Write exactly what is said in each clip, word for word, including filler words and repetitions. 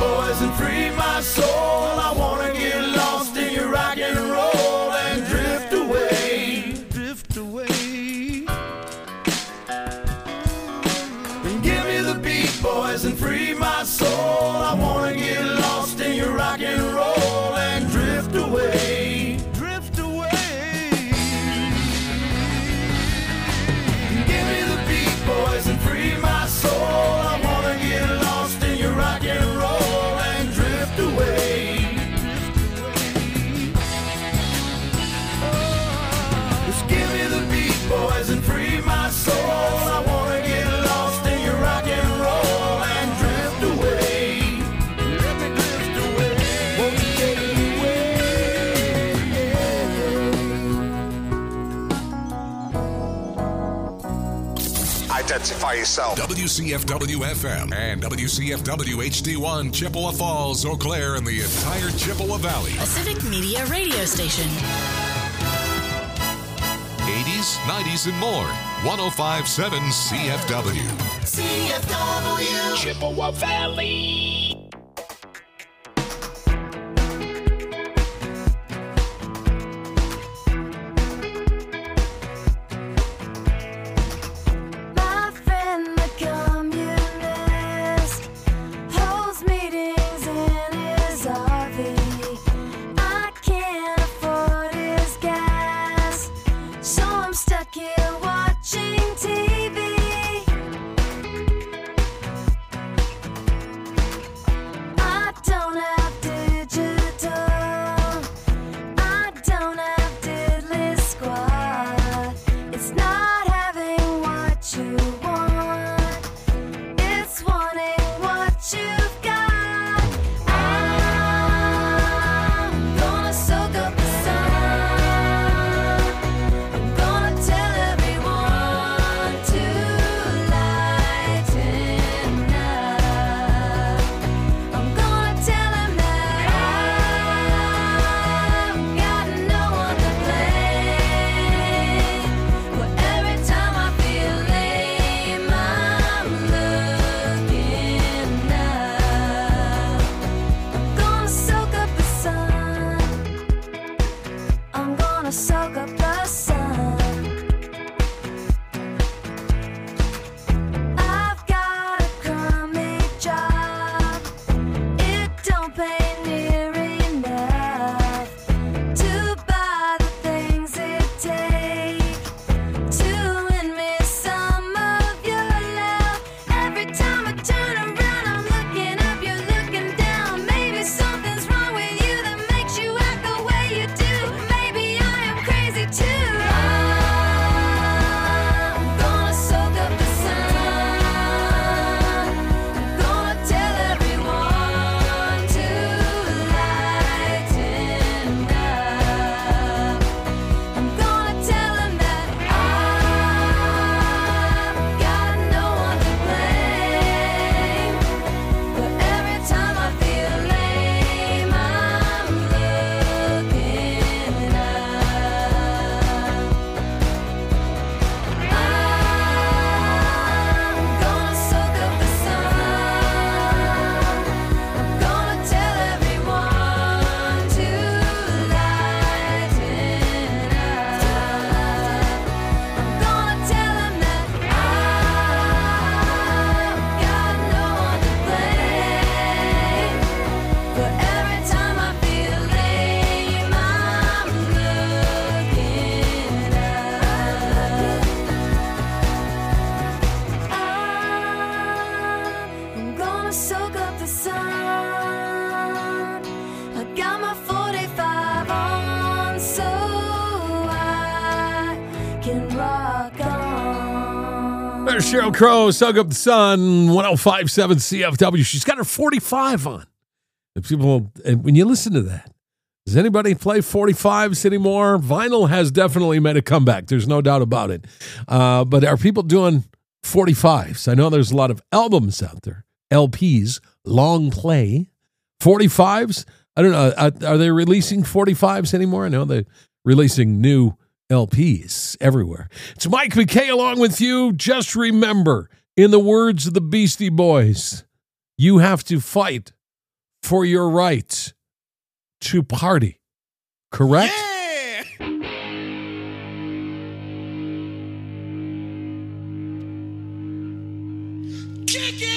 boys and free my soul. I wanna get lost in your rock and roll and drift away, drift away. And give me the beat, boys, and free my soul. I wanna get lost in your rock and roll and drift away, drift away. And give me the beat, boys, and free my soul. I wanna get lost in your rock and roll and drift away. Just give me the beat, boys, and free my soul. I wanna get lost in your rock and roll and drift away. Let me drift away. Won't you take me away? Identify yourself. W C F W F M and W C F W H D one, Chippewa Falls, Eau Claire, and the entire Chippewa Valley. A Civic Media radio station. eighties, nineties, and more. one oh five point seven C F W. C F W Chippewa Valley. My friend the communist holds meetings in his R V. I can't afford his gas, so I'm stuck here watching T V. I don't have digital, I don't have diddly squad. It's not having what you want, it's wanting what you've got. I'm gonna soak up the sun, I'm gonna tell everyone to lighten up. I'm gonna tell him that I've got no one to blame. But every time I feel lame, I'm looking up. I'm gonna soak up the sun, I'm gonna soak up the sun. I've got a crummy job, it don't pay near enough to buy the things it takes to win me some of your love. Every time I turn around, I'm looking up, you're looking down. Maybe something's wrong with you that makes you act the way you do. Maybe I am crazy too. I'm gonna soak up the sun, I'm gonna tell everyone to lighten up. I'm gonna tell them that I've got no one to blame. But every time I feel lame, I'm looking up. I'm gonna soak up the sun, I'm gonna tell everyone to lighten up. I'm gonna tell them that I've got no one to blame. But every time I feel lame, I'm looking up. I'm gonna soak up the sun, I got my forty-five on so I can rock on. There's Sheryl Crow, Soak Up the Sun, one oh five point seven C F W. She's got her forty-five on. If people, and when you listen to that, does anybody play forty-fives anymore? Vinyl has definitely made a comeback. There's no doubt about it. Uh, but are people doing forty-fives? I know there's a lot of albums out there, L Ps, long play. forty-fives? I don't know. Are, are they releasing forty-fives anymore? I know they're releasing new L Ps everywhere. It's Mike McKay along with you. Just remember, in the words of the Beastie Boys, you have to fight for your rights to party. Correct? Kick it!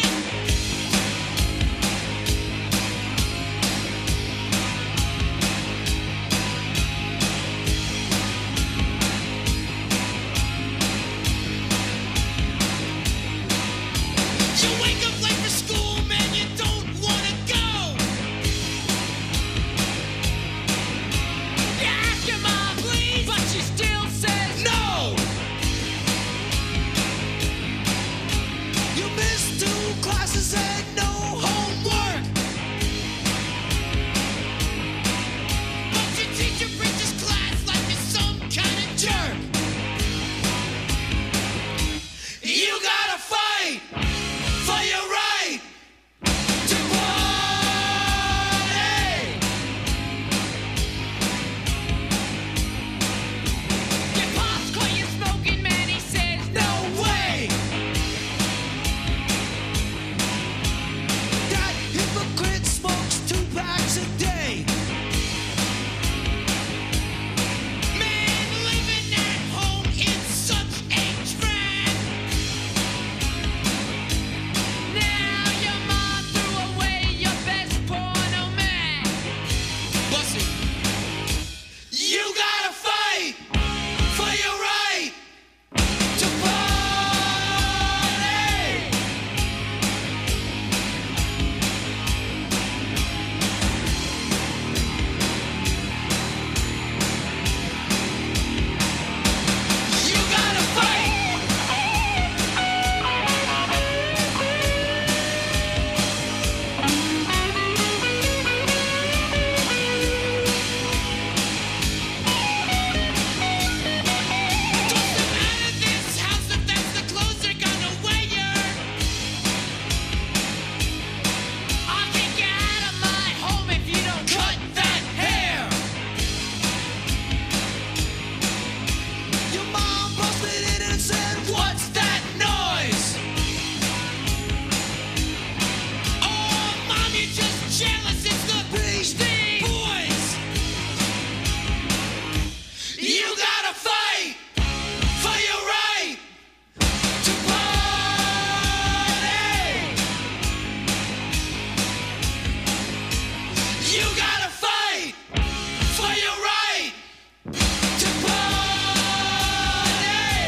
You wake up late for school, man, you don't wanna go. You ask your mom, please, but she still says no. You missed two classes and no homework. But your teacher preaches class like you're some kind of jerk. You gotta fight for your right to party. Your pops caught you smoking, man, he says no way. That hypocrite smokes two packs a day. Man, living at home is such a drag. Now your mom threw away your best porno mag. Bussy, you gotta fight for your right to party. You gotta fight. Doesn't matter this house if that's the clothes they're gonna wear. I'll kick you out of my home if you don't cut that hair. Your mom busted in and said, "What's that noise?" Oh, mom, you're just jealous. It's the Beastie Boys. You gotta fight for your right to party. You gotta fight for your right to party.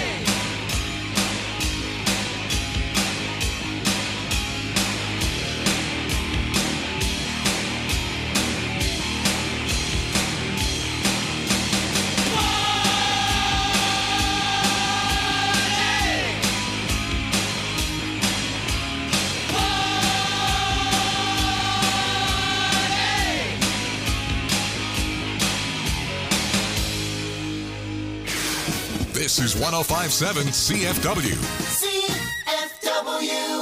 This is one oh five point seven C F W. C F W.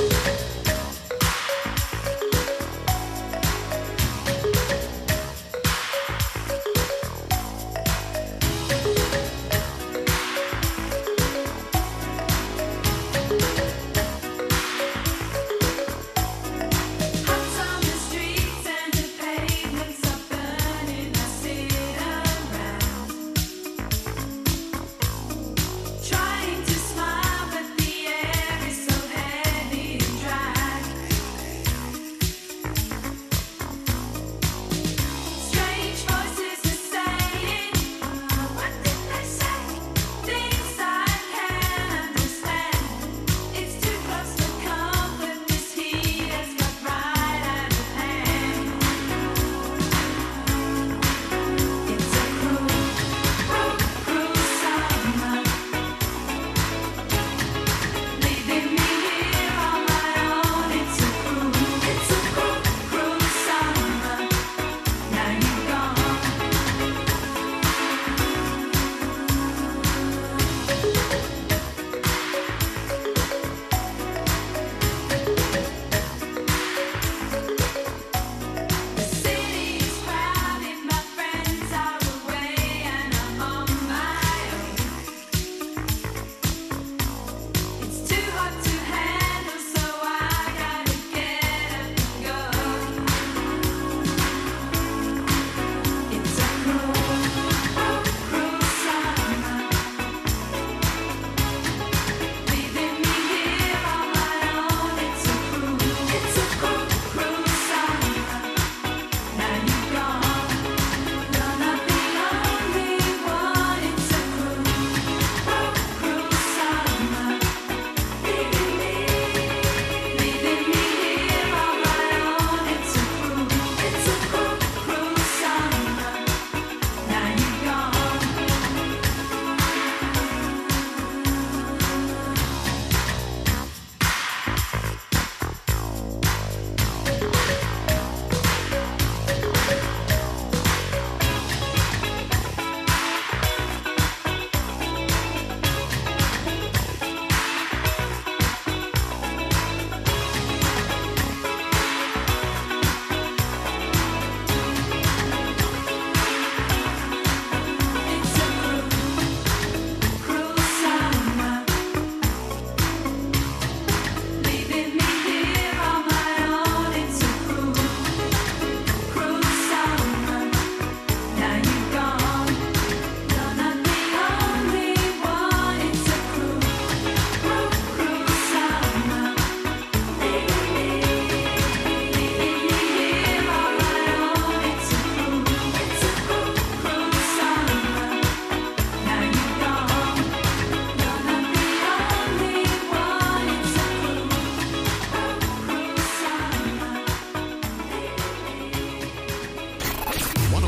Out on the streets and the pavements are burning. I sit around, trying to smile, but the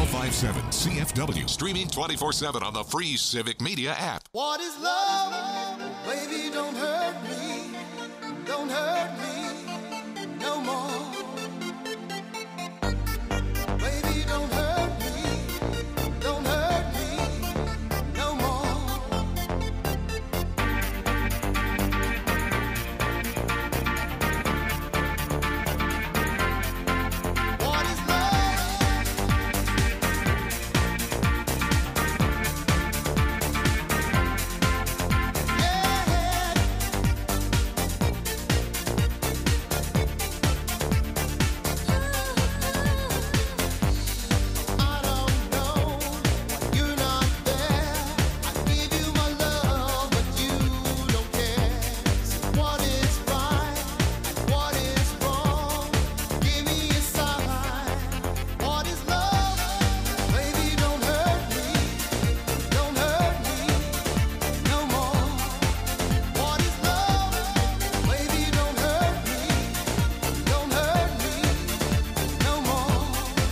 five seven C F W. Streaming twenty-four seven on the free Civic Media app. What is love? Baby, don't hurt me. Don't hurt me no more. Baby, don't hurt me. Don't hurt me no more. What is love? Yeah. I don't know, you're not there. I give you my love, but you don't care. So what is right and what is wrong? Give me a sign. What is love? Baby, don't hurt me, don't hurt me no more. What is love? Baby, don't hurt me, don't hurt me no more.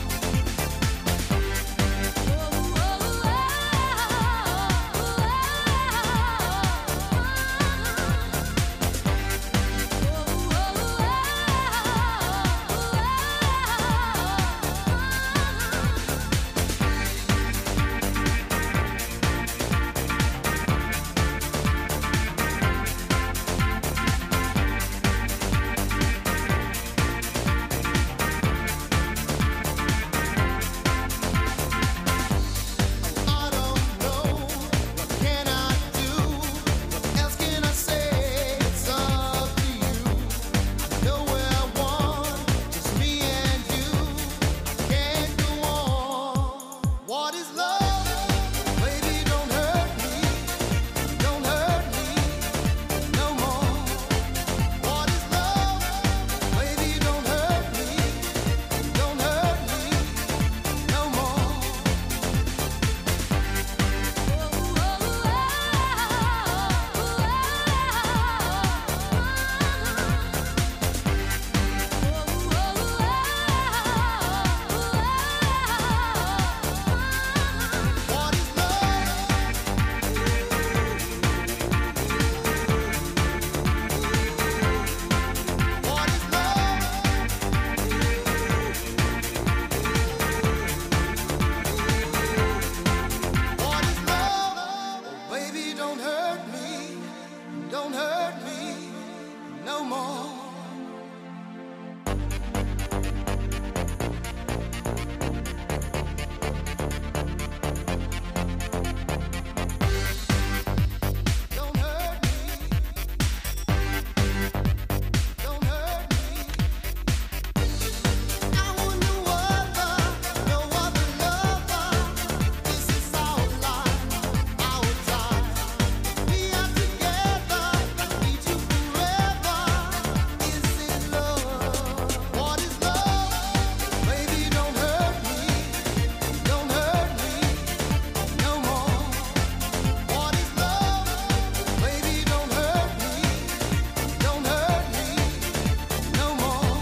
I don't know, what can I do? What else can I say? It's up to you. I know where I want, just me and you. I can't go on. What is love? Baby, don't hurt me, don't hurt me no more. What is love? Baby, don't hurt me, don't hurt me no more. What is love? What is love? What is love? Oh, baby, don't hurt me, don't hurt me no more. Don't hurt me, don't hurt me. I want no other, no other lover. This is our life, our time. We are together, need you forever. Is it love? What is love? Baby, don't hurt me, don't hurt me no more. What is love? Baby, don't hurt me, don't hurt me no more.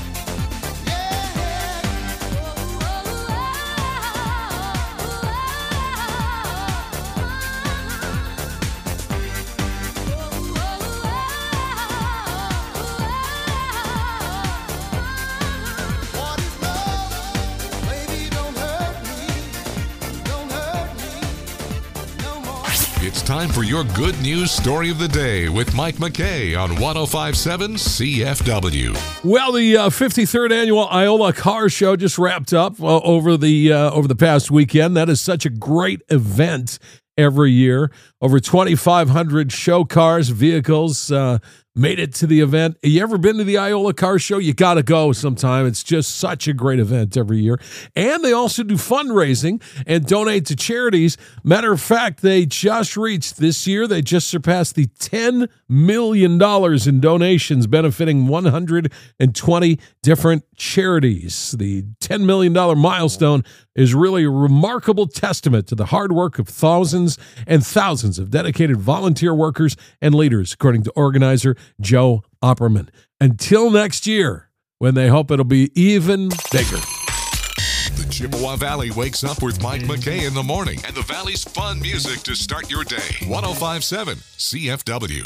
What is love? Baby, don't hurt me, don't hurt me no more. It's time for your good news story of the day with Mike McKay on one oh five point seven C F W. Well, the uh, fifty-third annual Iola Car Show just wrapped up uh, over the uh, over the past weekend. That is such a great event every year. Over twenty-five hundred show cars, vehicles uh, made it to the event. You ever been to the Iola Car Show? You got to go sometime. It's just such a great event every year. And they also do fundraising and donate to charities. Matter of fact, they just reached this year, they just surpassed the ten million dollars in donations benefiting one hundred twenty different charities. The ten million dollars milestone is really a remarkable testament to the hard work of thousands and thousands of dedicated volunteer workers and leaders, according to organizer Joe Opperman. Until next year, when they hope it'll be even bigger. The Chippewa Valley wakes up with Mike McKay in the morning and the Valley's fun music to start your day. one oh five point seven C F W.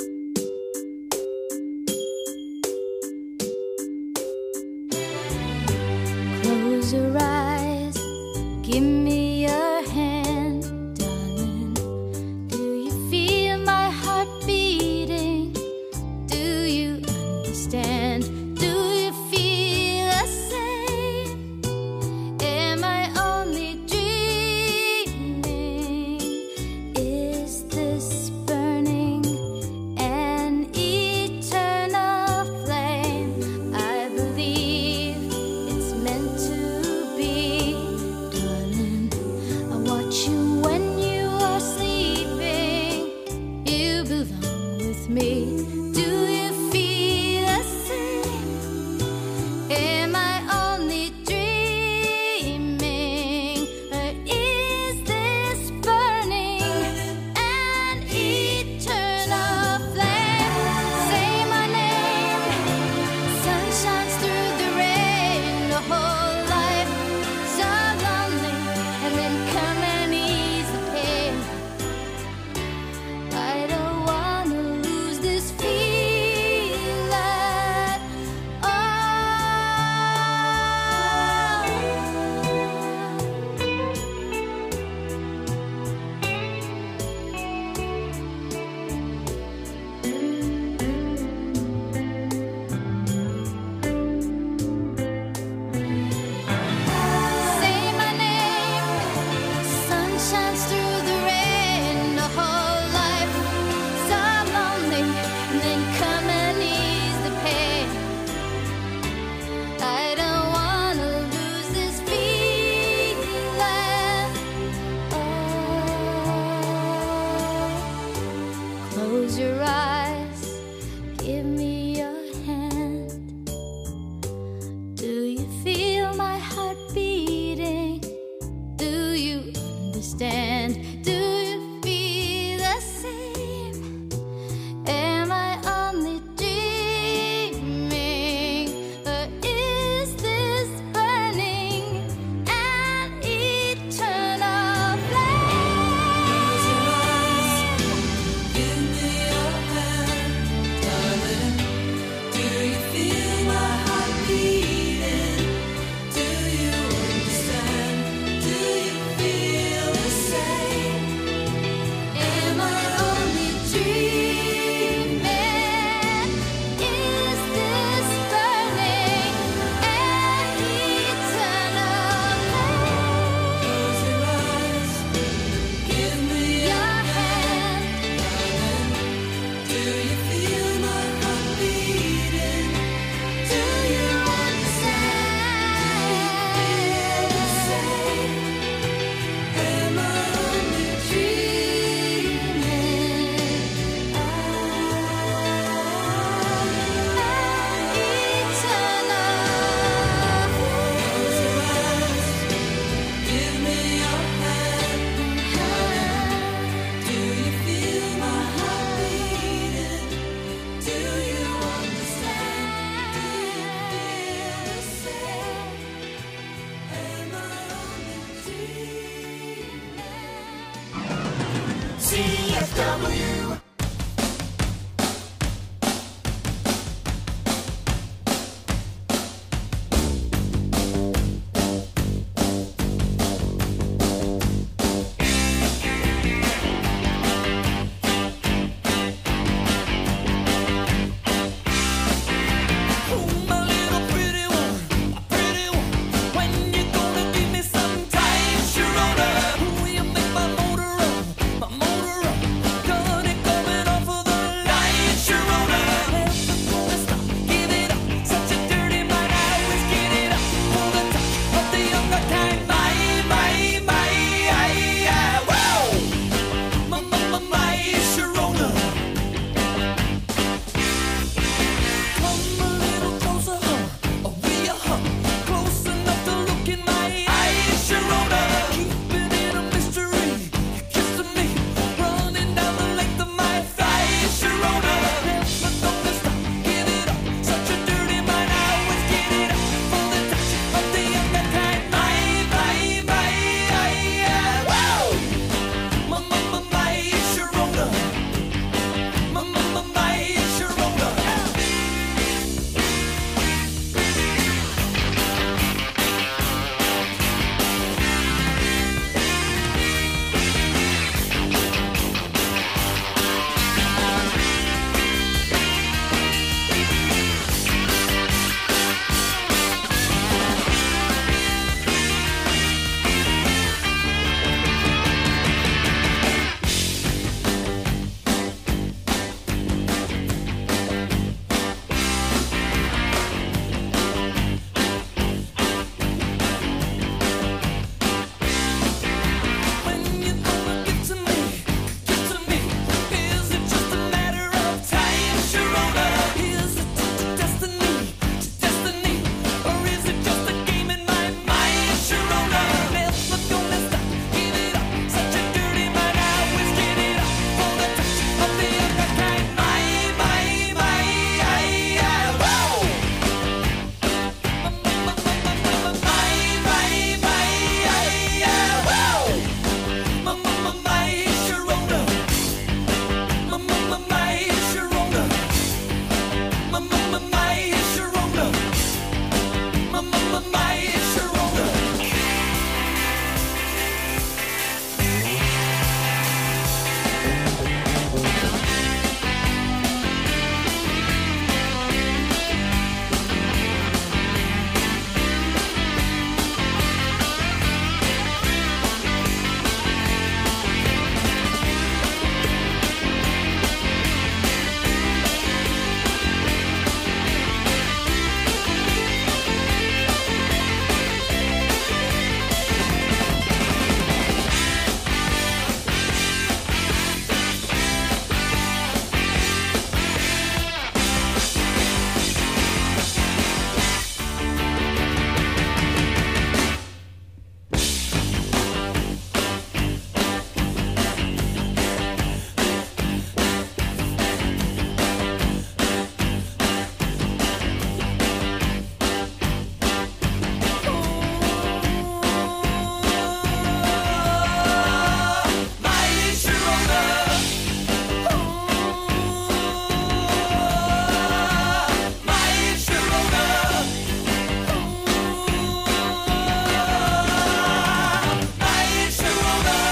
Close your eyes, give me your hand, darling. Do you feel my heart beating? Do you understand? Do you feel the same? Am I only dreaming? Is this burning an eternal flame? I believe it's meant to be, darling.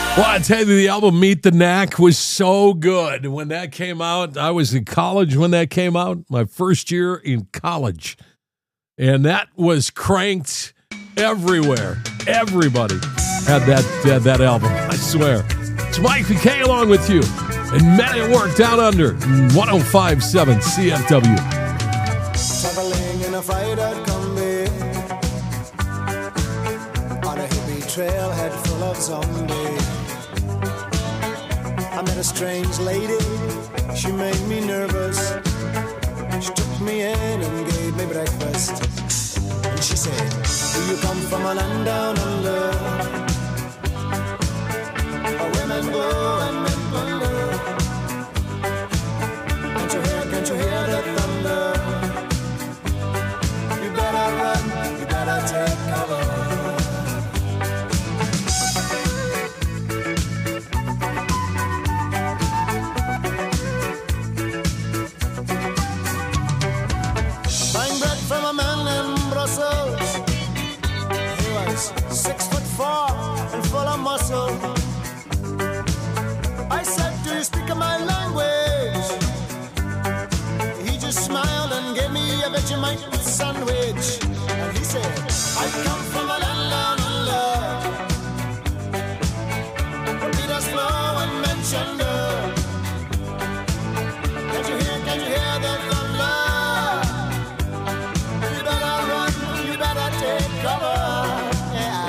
Well, I tell you, the album Meet the Knack was so good. When that came out, I was in college when that came out, my first year in college. And that was cranked everywhere. Everybody had that, had that album, I swear. It's Mike McKay along with you. And Men at Work Down Under, one oh five point seven C F W. Traveling in a fried-out Kombi on a hippie trailhead full of zombies. I met a strange lady, she made me nervous. She took me in and gave me breakfast. And she said, do you come from a land down under? Where women go and men plunder. Can't you hear, can't you hear the thunder? You better run, you better take cover. Buying bread from a man in Brussels. He was six foot four and full of muscle. I said, do you speak my language? He just smiled and gave me a Vegemite sandwich. And he said, I come from a land down under, where Peter's flow and men chunder. Can't you hear, can't you hear the thunder? You better run, you better take cover. Yeah.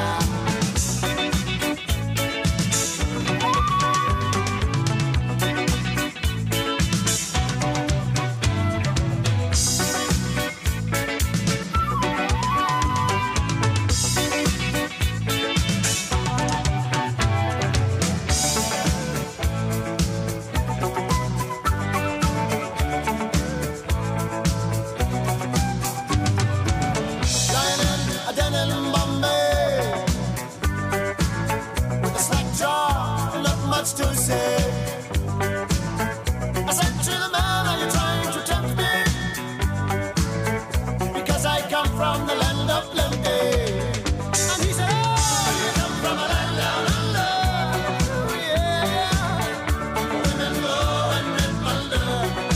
Lying in a den in Bombay with a slack jaw and not much to say. I said to the man, are you trying to tempt me? Because I come from the land of plenty. And he said, oh, you come from a land down under. Yeah, women go and men plunder.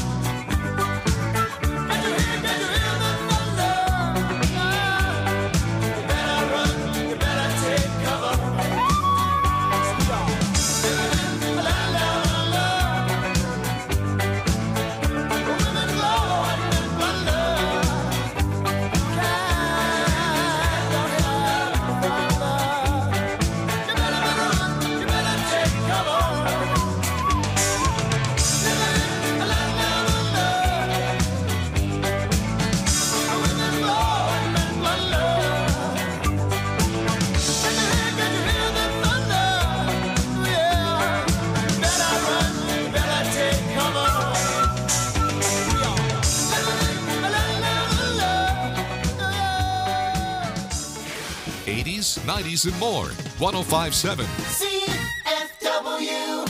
Can you hear, can you hear the thunder? You better run, you better take cover. Living in the land down under. Women go and men plunder. Can't go here, thunder. You better, better run, you better take cover. Living in the land down under. Women go and men plunder. Can you hear, can you hear the thunder? Yeah. Better run, better take cover. Living in the land down under. eighties, nineties, and more. one oh five point seven. C F W.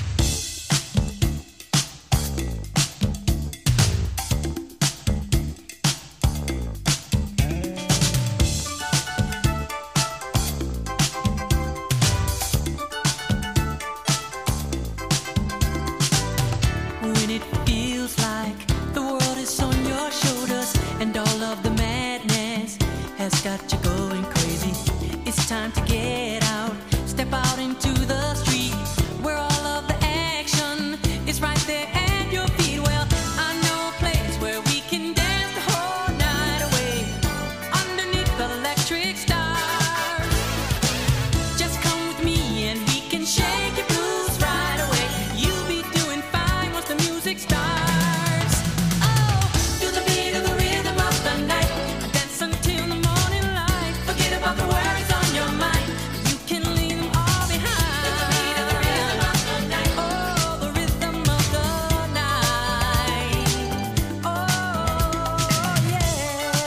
When it feels like the world is on your shoulders and all of the madness has got you going crazy, it's time to get out, step out into the street where all of the action is right there at your feet. Well, I know a place where we can dance the whole night away underneath the electric stars. Just come with me and we can shake your blues right away. You'll be doing fine once the music starts. Oh, to the beat of the rhythm of the night, dance until the morning light. Forget about the worries on your mind. You can leave them all behind. To the beat of the rhythm of the night. Oh, the rhythm of the night. Oh, yeah.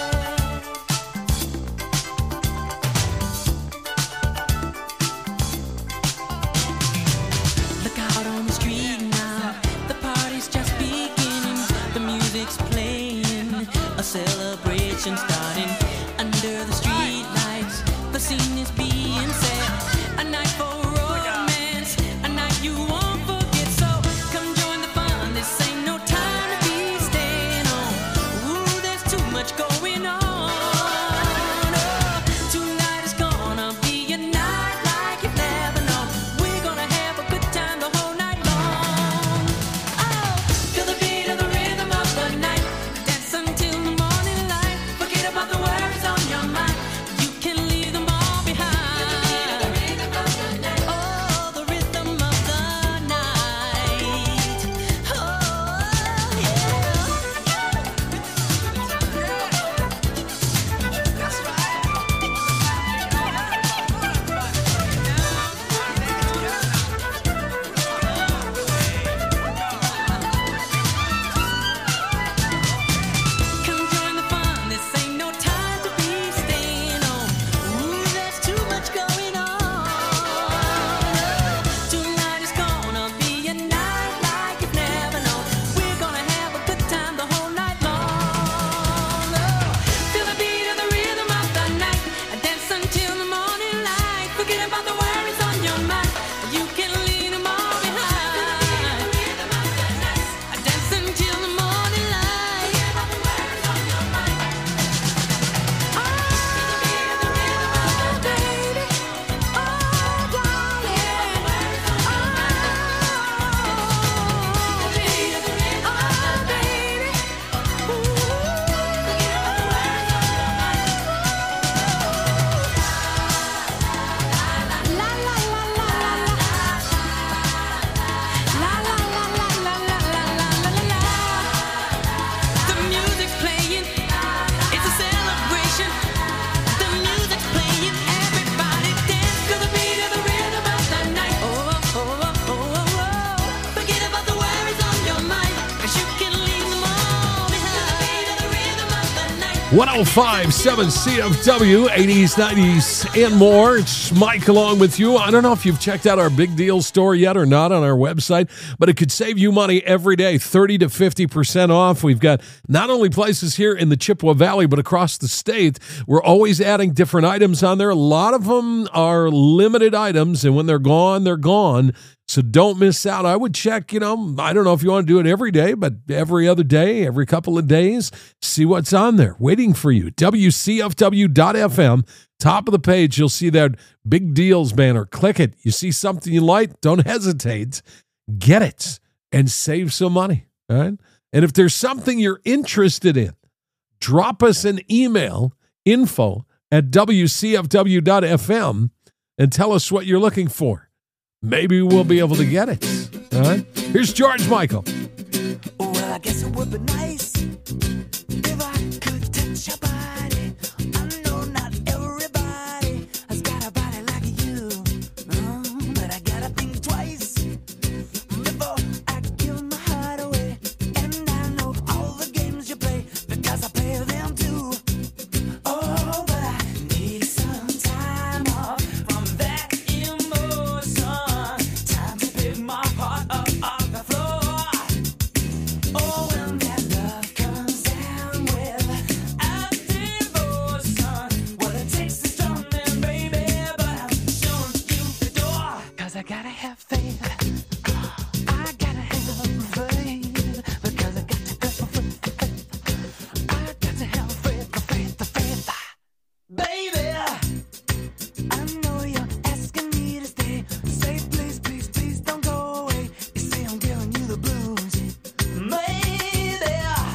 Look out on the street now, the party's just beginning. The music's playing, a celebration starting. Under the street lights, the scene is being set. A night for romance. one oh five point seven C F W, eighties, nineties, and more. It's Mike along with you. I don't know if you've checked out our Big Deal store yet or not on our website, but it could save you money every day, thirty to fifty percent off. We've got not only places here in the Chippewa Valley, but across the state. We're always adding different items on there. A lot of them are limited items, and when they're gone, they're gone. So don't miss out. I would check, you know, I don't know if you want to do it every day, but every other day, every couple of days, see what's on there waiting for you. W C F W dot F M, top of the page, you'll see that Big Deals banner. Click it. You see something you like, don't hesitate. Get it and save some money. All right. And if there's something you're interested in, drop us an email, info at W C F W dot F M, and tell us what you're looking for. Maybe we'll be able to get it. All right. Here's George Michael. Well, I guess it would be nice if I could touch your body. I know not everybody has got a body like you, uh, but I gotta think twice before I give my heart away. And I know all the games you play because I play them too. Oh, but I need some time off from that emotion. Time to pick my heart up off the floor. Oh, when that love comes down without devotion, well, it takes a strong man, baby, but I'm showing you the door. 'Cause I gotta have faith. I gotta have faith. Because I got to go for faith. I got to have faith, the faith, the faith. Baby, I know you're asking me to stay. Say please, please, please don't go away. You say I'm giving you the blues. Maybe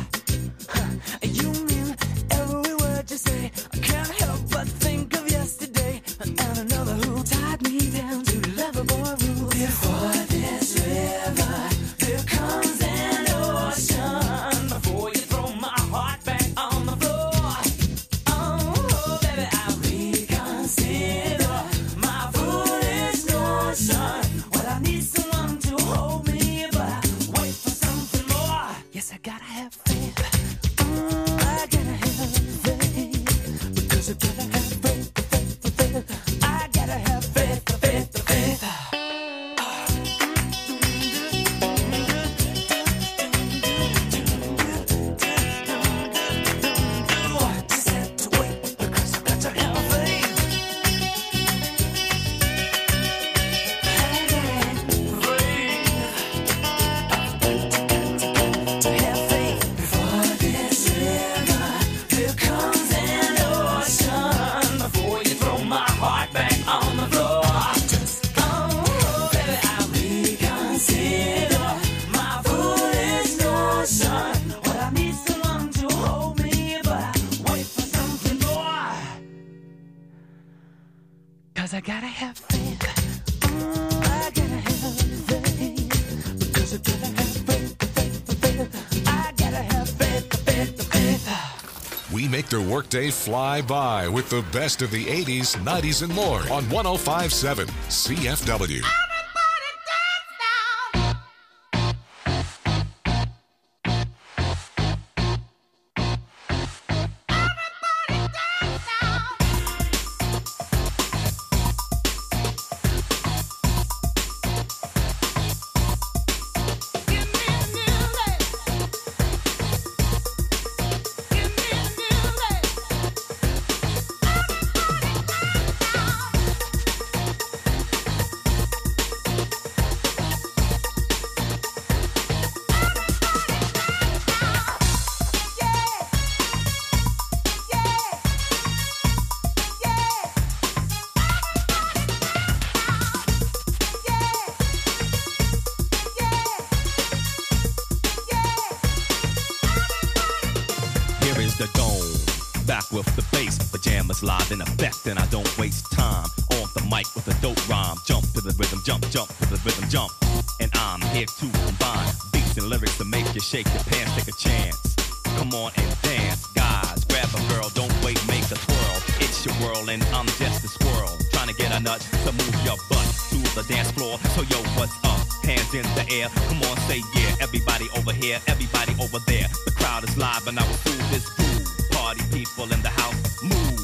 you mean every word you say. I can't help but think of yesterday and another who tied me down to lovable rules. Before this river, there comes an ocean. Before you throw my heart back on the floor. Oh, baby, I reconsider my foolish notion. Well, I need someone to hold me, but I wait for something more. Yes, I gotta have faith. Mm, I gotta have faith. Because I gotta have faith, the faith, the faith. I gotta have faith, the faith, the faith. Just have to wait because I got to have faith. I gotta have faith. To have faith. Before this river, there comes an ocean. Before you throw my heart back on the floor. Just oh, baby, I reconsider my foolish notion. Well, I need someone to hold me, but I wait for something more. 'Cause I gotta have faith. Mm, I gotta have faith. Because I gotta have faith, the faith, the faith. I gotta have faith, the faith, the faith. We make the workday fly by with the best of the eighties, nineties, and more on one oh five point seven C F W. Here is the dome, back with the bass, pajamas live in effect, and I don't waste time on the mic with a dope rhyme. Jump to the rhythm, jump, jump to the rhythm, jump, and I'm here to combine beats and lyrics to make you shake your pants, take a chance. Come on and dance, guys, grab a girl, don't wait, make a twirl. It's your world and I'm just a squirrel, trying to get a nut to move your butt to the dance floor. So yo, what's up? Hands in the air, come on, say yeah. Everybody over here, everybody over there. The crowd is live and I will do this groove. party people in the house, move.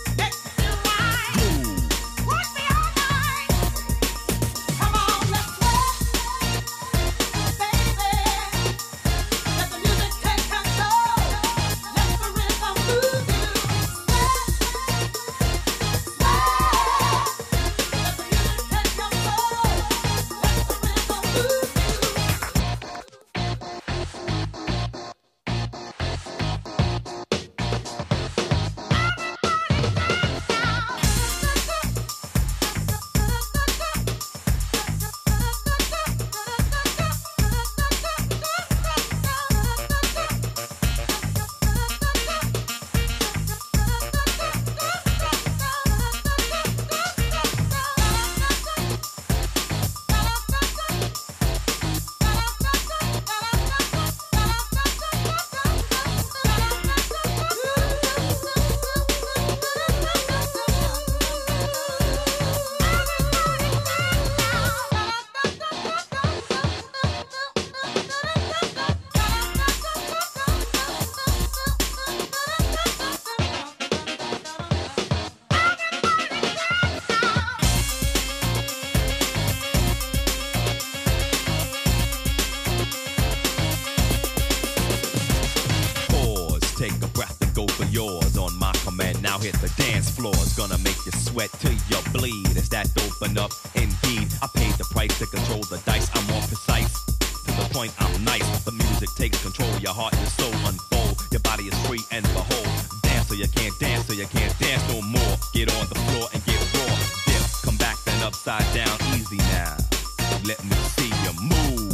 Now hit the dance floor, it's gonna make you sweat till you bleed. Is that open up? Indeed, I paid the price to control the dice. I'm more precise, to the point I'm nice. The music takes control, your heart and soul unfold. Your body is free and behold. Dance so you can't dance, so you can't dance no more. Get on the floor and get raw. Dip, come back then upside down, easy now. Let me see you move.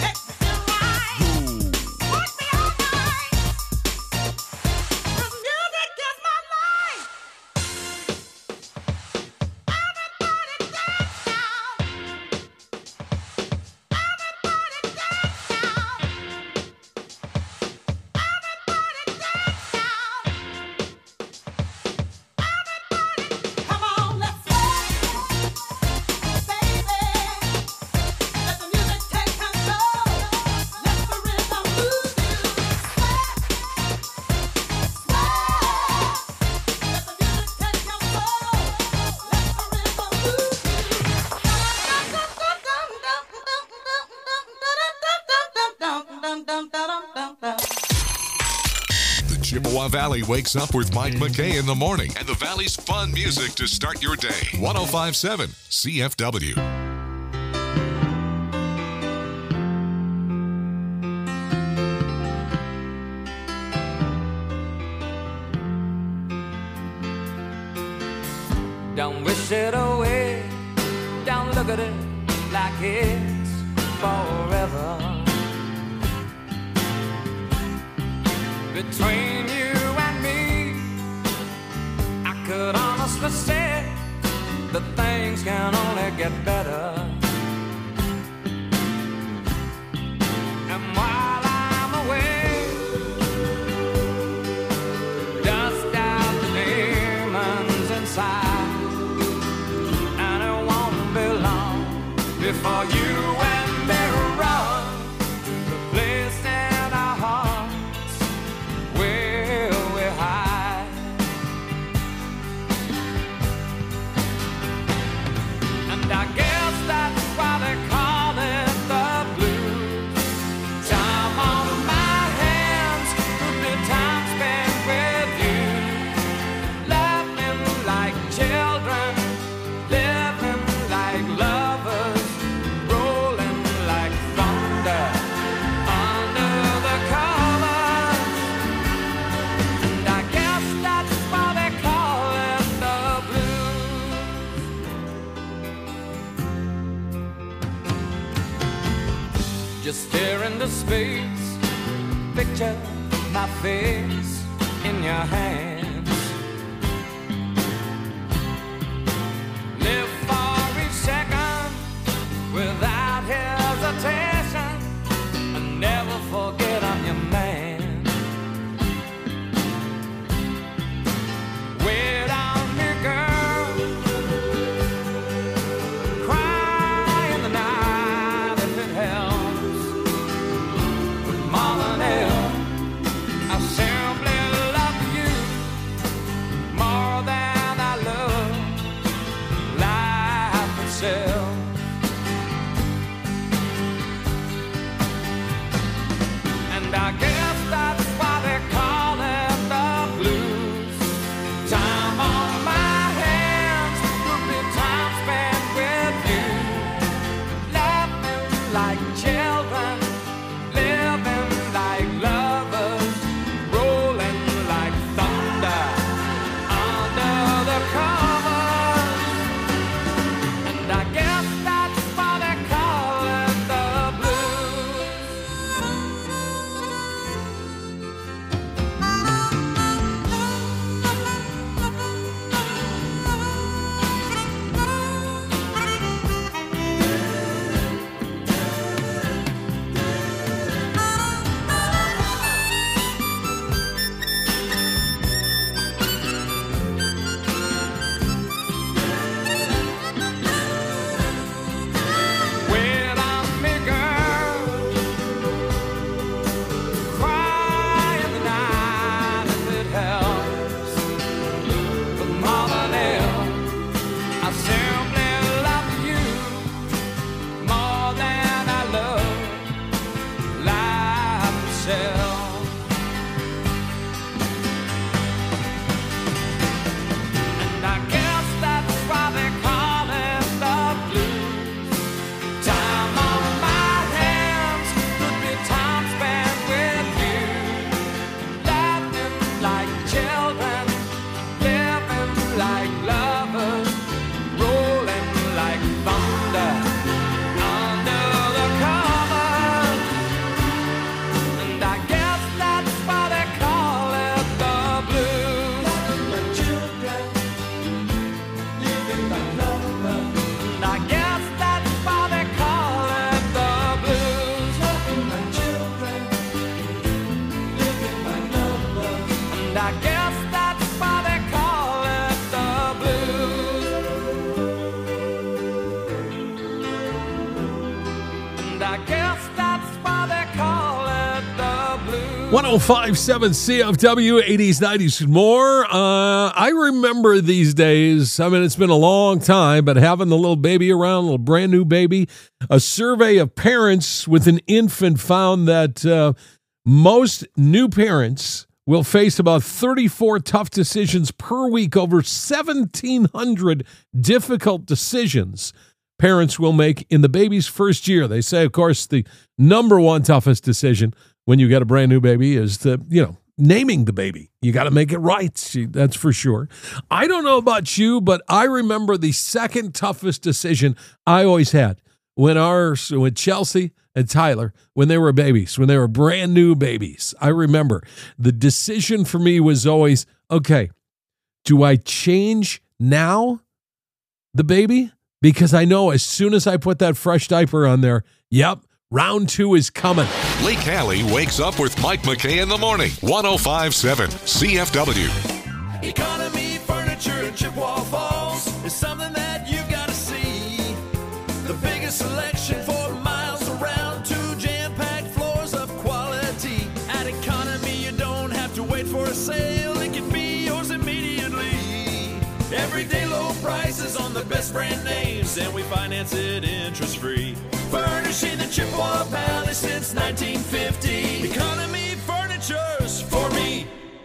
Chippewa Valley wakes up with Mike McKay in the morning and the Valley's fun music to start your day. one oh five point seven C F W. Don't wish it away, don't look at it like it's forever. Between you and me, I could honestly say that things can only get better. And while I'm away, dust out the demons inside, and it won't be long before you and me run to the place in our hearts where we hide. And I guess that's why they call it the blues. Time on my hands would be time spent with you, laughing like children, living like lovers, rolling like thunder under the covers. And I guess that's why they call it the blues. Just stare into space, picture my face in your hands. Live for each second without hesitation, and never forget I'm your man. Wait on me, girl. Cry in the night if it helps. But more than ever, I simply love you. one oh five point seven C F W, eighties, nineties, and more. Uh, I remember these days, I mean, it's been a long time, but having the little baby around, little brand new baby, a survey of parents with an infant found that uh, most new parents will face about thirty-four tough decisions per week, over seventeen hundred difficult decisions parents will make in the baby's first year. They say, of course, the number one toughest decision when you get a brand new baby is the, you know, naming the baby. You got to make it right. That's for sure. I don't know about you, but I remember the second toughest decision I always had when our, when Chelsea and Tyler, when they were babies, when they were brand new babies. I remember the decision for me was always, okay, do I change now the baby? Because I know as soon as I put that fresh diaper on there, yep, round two is coming. Lee Callie wakes up with Mike McKay in the morning. one oh five point seven C F W. Economy Furniture in Chippewa Falls is something that you've got to see. The biggest selection for miles around, two jam-packed floors of quality. At Economy, you don't have to wait for a sale. It can be yours immediately. Everyday low prices on the best brand names, and we finance it interest-free. Furnishing the Chippewa Valley since nineteen fifty. Economy Furniture's for me.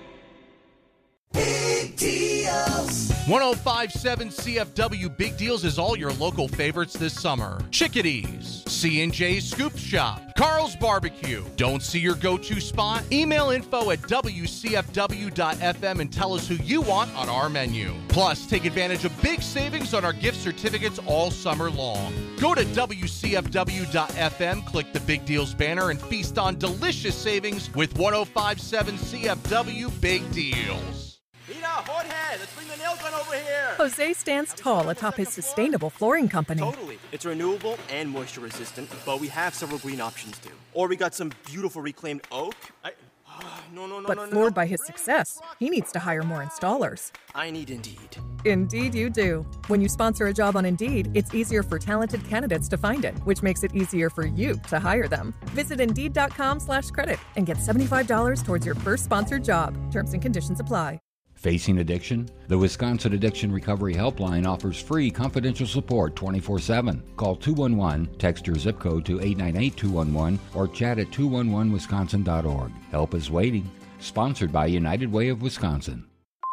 Big deals. one oh five point seven C F W Big Deals is all your local favorites this summer. Chickadees, C and J Scoop Shop, Carl's Barbecue. Don't see your go-to spot? Email info at W C F W dot F M and tell us who you want on our menu. Plus, take advantage of big savings on our gift certificates all summer long. Go to W C F W dot F M, click the Big Deals banner, and feast on delicious savings with one oh five point seven C F W Big Deals. Peter, Hothead, let's bring the nail gun over here. Jose stands tall atop his sustainable flooring company. Totally. It's renewable and moisture resistant, but we have several green options too. Or we got some beautiful reclaimed oak. I, no, no, no, but no, no. floored by his success, he needs to hire more installers. I need Indeed. Indeed you do. When you sponsor a job on Indeed, it's easier for talented candidates to find it, which makes it easier for you to hire them. Visit Indeed.com slash credit and get seventy-five dollars towards your first sponsored job. Terms and conditions apply. Facing addiction? The Wisconsin Addiction Recovery Helpline offers free confidential support twenty-four seven. Call two one one, text your zip code to eight nine eight two one one, or chat at two one one wisconsin dot org. Help is waiting. Sponsored by United Way of Wisconsin.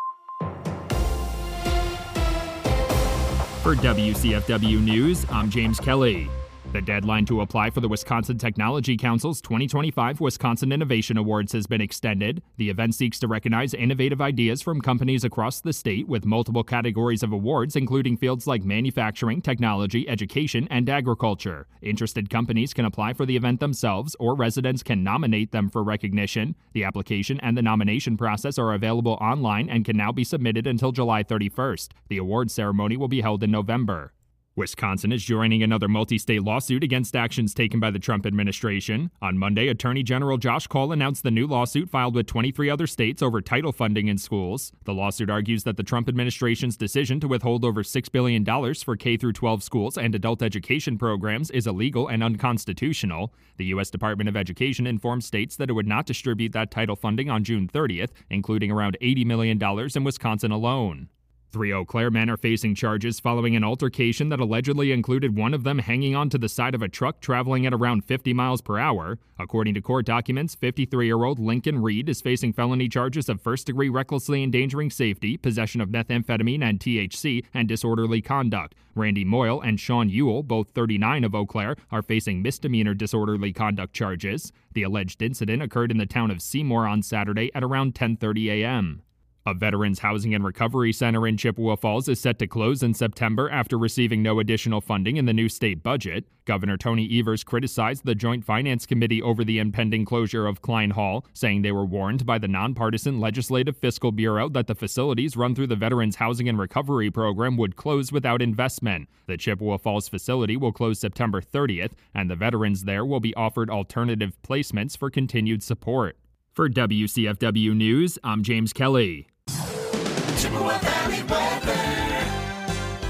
For W C F W News, I'm James Kelly. The deadline to apply for the Wisconsin Technology Council's twenty twenty-five Wisconsin Innovation Awards has been extended. The event seeks to recognize innovative ideas from companies across the state with multiple categories of awards, including fields like manufacturing, technology, education, and agriculture. Interested companies can apply for the event themselves, or residents can nominate them for recognition. The application and the nomination process are available online and can now be submitted until July thirty-first. The awards ceremony will be held in November. Wisconsin is joining another multi-state lawsuit against actions taken by the Trump administration. On Monday, Attorney General Josh Cole announced the new lawsuit filed with twenty-three other states over title funding in schools. The lawsuit argues that the Trump administration's decision to withhold over six billion dollars for K through twelve schools and adult education programs is illegal and unconstitutional. The U S Department of Education informed states that it would not distribute that title funding on June thirtieth, including around eighty million dollars in Wisconsin alone. Three Eau Claire men are facing charges following an altercation that allegedly included one of them hanging onto the side of a truck traveling at around fifty miles per hour. According to court documents, fifty-three-year-old Lincoln Reed is facing felony charges of first-degree recklessly endangering safety, possession of methamphetamine and T H C, and disorderly conduct. Randy Moyle and Sean Ewell, both thirty-nine, of Eau Claire, are facing misdemeanor disorderly conduct charges. The alleged incident occurred in the town of Seymour on Saturday at around ten thirty a.m. A Veterans Housing and Recovery Center in Chippewa Falls is set to close in September after receiving no additional funding in the new state budget. Governor Tony Evers criticized the Joint Finance Committee over the impending closure of Klein Hall, saying they were warned by the nonpartisan Legislative Fiscal Bureau that the facilities run through the Veterans Housing and Recovery Program would close without investment. The Chippewa Falls facility will close September thirtieth, and the veterans there will be offered alternative placements for continued support. For W C F W News, I'm James Kelly. Chippewa Valley weather.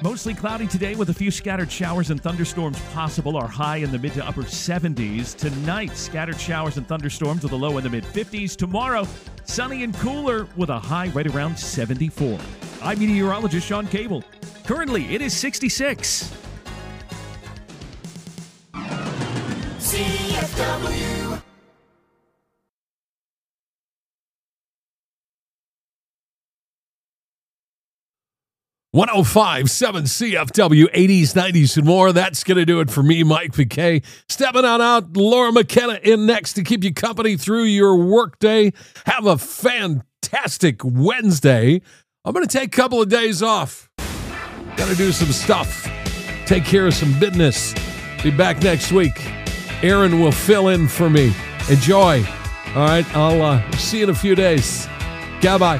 Mostly cloudy today with a few scattered showers and thunderstorms possible. Our high in the mid to upper seventies. Tonight, scattered showers and thunderstorms with a low in the mid fifties. Tomorrow, sunny and cooler with a high right around seventy-four. I'm meteorologist Sean Cable. Currently, it is sixty-six. C F W. one oh five point seven C F W, eighties, nineties, and more. That's going to do it for me, Mike McKay. Stepping on out, Laura McKenna in next to keep you company through your workday. Have a fantastic Wednesday. I'm going to take a couple of days off. Got to do some stuff. Take care of some business. Be back next week. Aaron will fill in for me. Enjoy. All right, I'll uh, see you in a few days. Goodbye.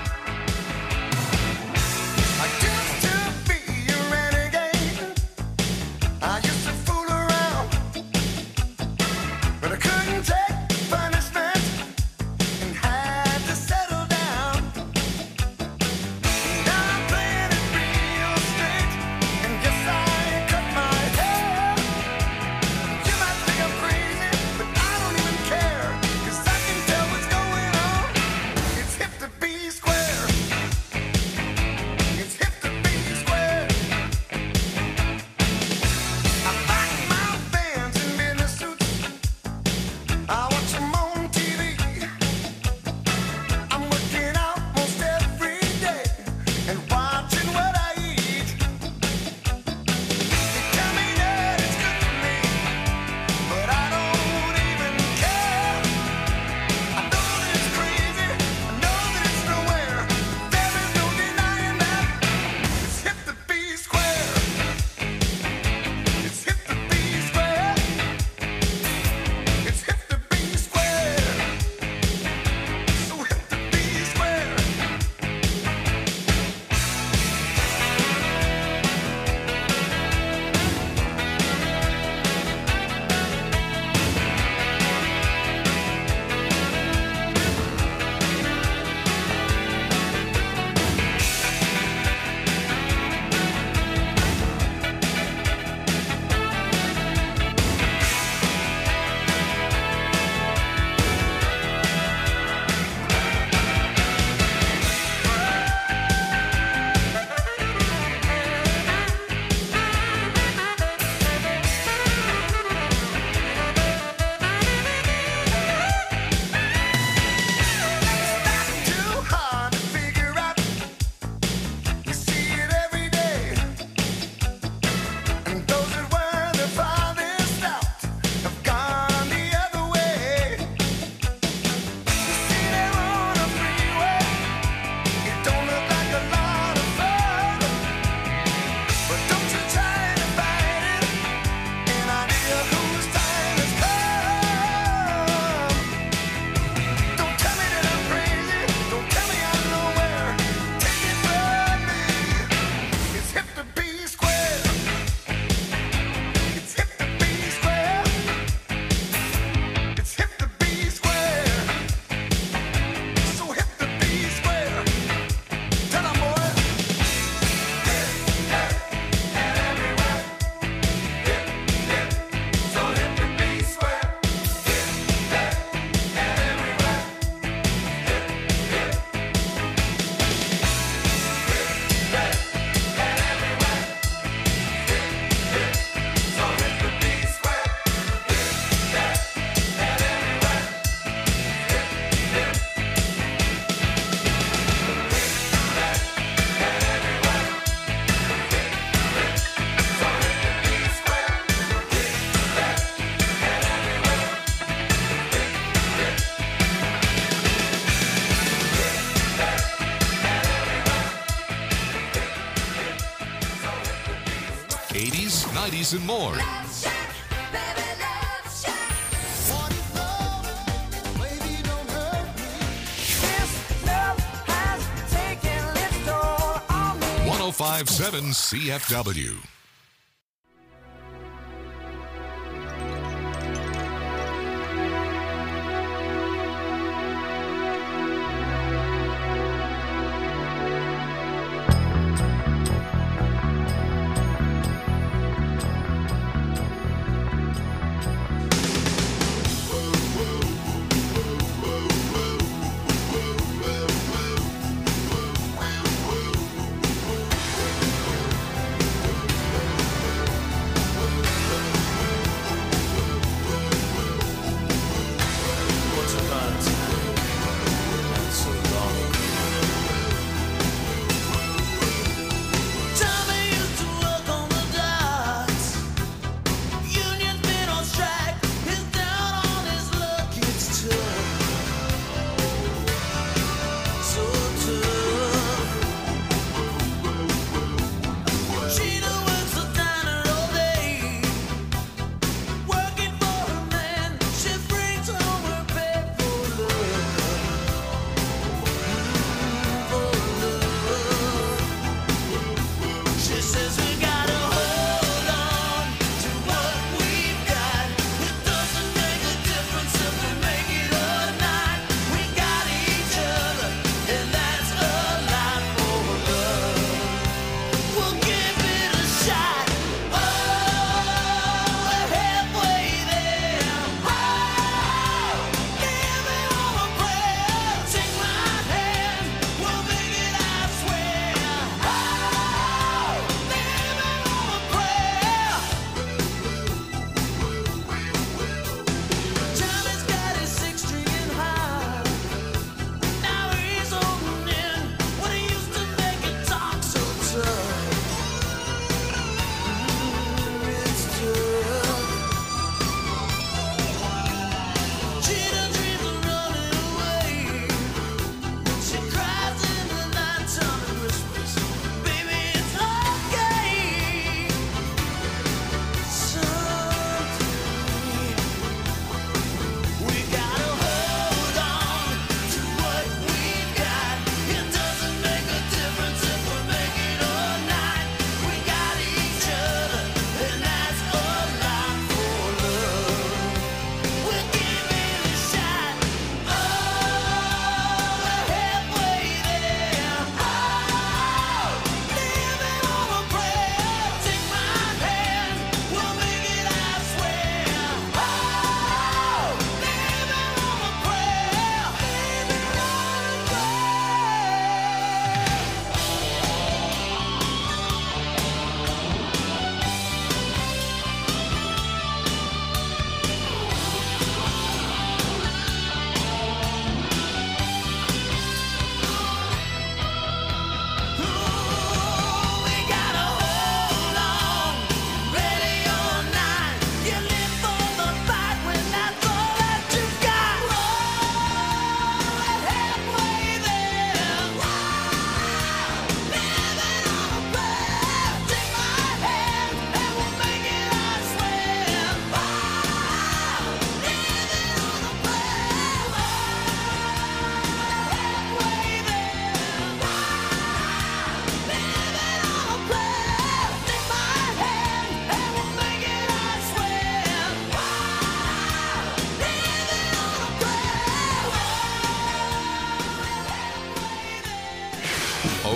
nineties, and more. one oh five point seven C F W.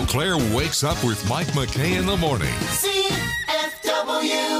Eau Claire wakes up with Mike McKay in the morning. C F W.